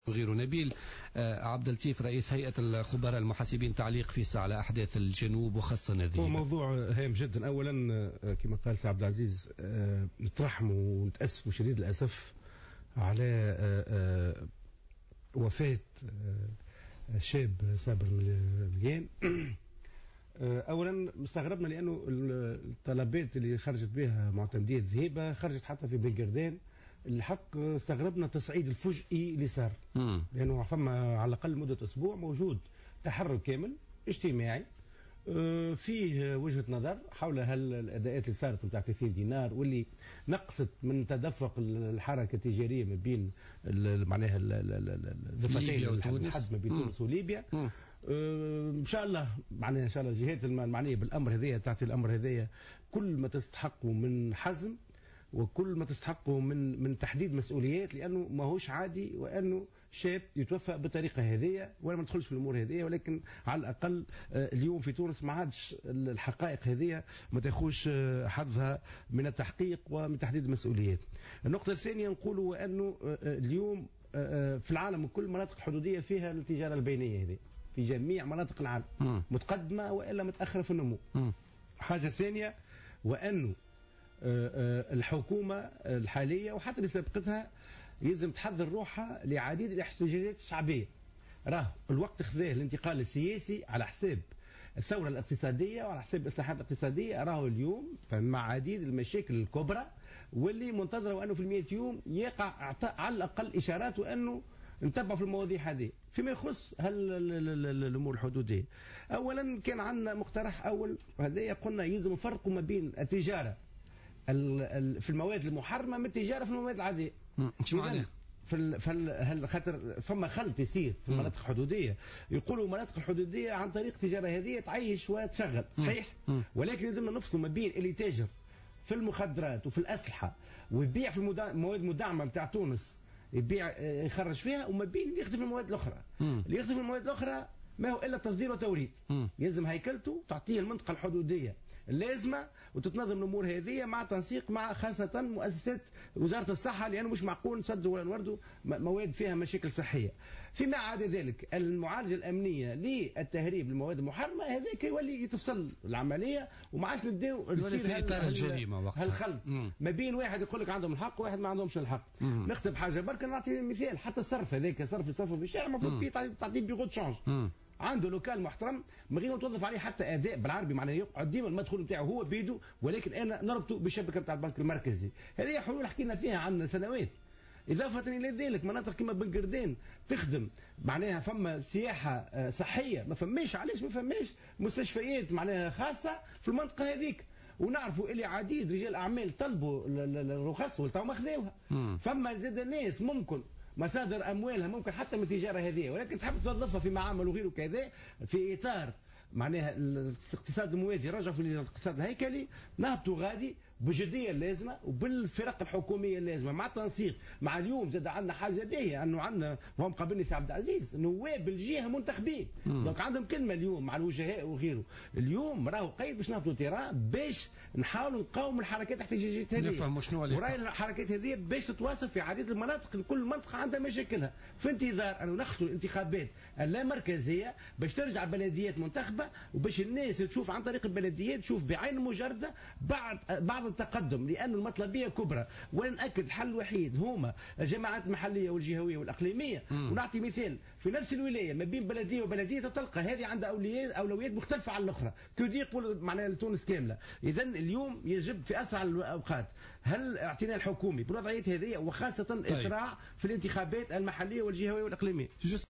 غير نبيل. عبد اللطيف رئيس هيئة الخبراء المحاسبين، تعليق في على أحداث الجنوب وخاصة الذهيبة. هو موضوع هام جدا. أولا كما قال سي عبد العزيز، نترحم ونتأسف شديد الأسف على وفاة شاب سابر مليان. اولا استغربنا لانه الطلبات اللي خرجت بها معتمديه الذهيبه خرجت حتى في بن قردان. الحق استغربنا التصعيد الفجئي اللي صار، لانه فما على الاقل مده اسبوع موجود تحرك كامل اجتماعي فيه وجهه نظر حول الاداءات اللي صارت نتاع 30 دينار واللي نقصت من تدفق الحركه التجاريه ما بين معناها الضفتين الحد ما بين تونس وليبيا. ان شاء الله معناها ان شاء الله الجهات المعنيه بالامر هذايا تعطي الامر هذايا كل ما تستحقه من حزم وكل ما تستحقه من تحديد مسؤوليات، لانه ماهوش عادي وانه شاب يتوفى بالطريقه هذه. وانا ما ندخلش في الامور هذه، ولكن على الاقل اليوم في تونس ما عادش الحقائق هذه ما تاخوش حظها من التحقيق ومن تحديد المسؤوليات. النقطه الثانيه نقولوا انه اليوم في العالم كل المناطق الحدوديه فيها التجاره البينيه هذه في جميع مناطق العالم، متقدمه والا متاخره في النمو. حاجه ثانيه وانه الحكومة الحالية وحتى اللي سبقتها يلزم تحضر روحها لعديد الاحتجاجات الشعبية. راه الوقت خذاه الانتقال السياسي على حساب الثورة الاقتصادية وعلى حساب الإصلاحات الاقتصادية. راه اليوم مع عديد المشاكل الكبرى واللي منتظرة وأنه في 100 يوم يقع على الأقل إشارات وأنه نتبع في المواضيع هذه. فيما يخص الامور الحدوديه، اولا كان عندنا مقترح اول هذايا، قلنا يلزم نفرقوا ما بين التجاره في المواد المحرمه من التجاره في المواد العاديه. شو معناه؟ خاطر فما خلط يصير في المناطق الحدوديه. يقولوا المناطق الحدوديه عن طريق التجاره هذه تعيش وتشغل، صحيح، ولكن لازمنا نفصلوا ما بين اللي تاجر في المخدرات وفي الاسلحه ويبيع في المواد المدعمه نتاع تونس، يبيع يخرج فيها، وما بين اللي يخدم في المواد الاخرى. اللي يخدم في المواد الاخرى ما هو الا تصدير وتوريد. يلزم هيكلته تعطيه المنطقه الحدوديه اللازمه وتتنظم الامور هذه مع تنسيق مع خاصه مؤسسات وزاره الصحه، لانه مش معقول نصدروا ولا نوردوا مواد فيها مشاكل صحيه. فيما عدا ذلك المعالجه الامنيه للتهريب المواد المحرمه هذاك يولي تفصل العمليه وما عادش نبداو في اطار الجريمه وقتها هالخلط ما بين واحد يقول لك عندهم الحق وواحد ما عندهمش الحق. نختم حاجه برك نعطي مثال، حتى الصرف هذاك صرف في الشارع المفروض فيه تعطيه بيغو تشانج. عنده لوكال محترم من غير ما توظف عليه حتى اداء بالعربي، معناه يقعد ديما المدخول نتاعه هو بيده، ولكن انا نربطه بالشبكه نتاع البنك المركزي. هذه حلول حكينا فيها عن سنوات. إضافة إلى ذلك مناطق كما بن قردان تخدم معناها فما سياحة صحية، ما فماش. علاش ما فماش مستشفيات معناها خاصة في المنطقة هذيك؟ ونعرفوا اللي عديد رجال أعمال طلبوا الرخص وتوا ما خذوها. فما زاد الناس ممكن مصادر اموالها ممكن حتى من التجاره هذه، ولكن تحب توظفها في معامل وغيره كذا في اطار معناها الاقتصاد الموازي. رجعوا في الاقتصاد الهيكلي، نهبطوا غادي بجديه اللازمه وبالفرق الحكوميه اللازمه مع تنسيق. مع اليوم زاد عندنا حاجه باهيه انه عندنا وهم قابلني سي عبد العزيز نواب الجهه منتخبين، دونك عندهم كلمه اليوم مع الوجهاء وغيره. اليوم راهو قيد باش نهبطوا تيران باش نحاولوا نقاوم الحركات الاحتجاجيه هذه. نفهموا شنو اللي وراي الحركات هذه باش تتواصل في عديد المناطق، كل منطقه عندها مشاكلها، في انتظار انه نخطو الانتخابات اللامركزيه باش ترجع البلديات منتخبه وباش الناس تشوف عن طريق البلديات تشوف بعين مجرده بعض التقدم، لأن المطلبية كبرى. ونأكد الحل الوحيد هما الجماعات المحلية والجهوية والإقليمية. ونعطي مثال في نفس الولاية ما بين بلدية وبلدية تلقى هذه عندها أولويات مختلفة عن الأخرى، كيقول معناها لتونس كاملة. إذا اليوم يجب في أسرع الأوقات هل اعتناء الحكومي بالوضعيات هذه، وخاصة إسراع في الانتخابات المحلية والجهوية والإقليمية.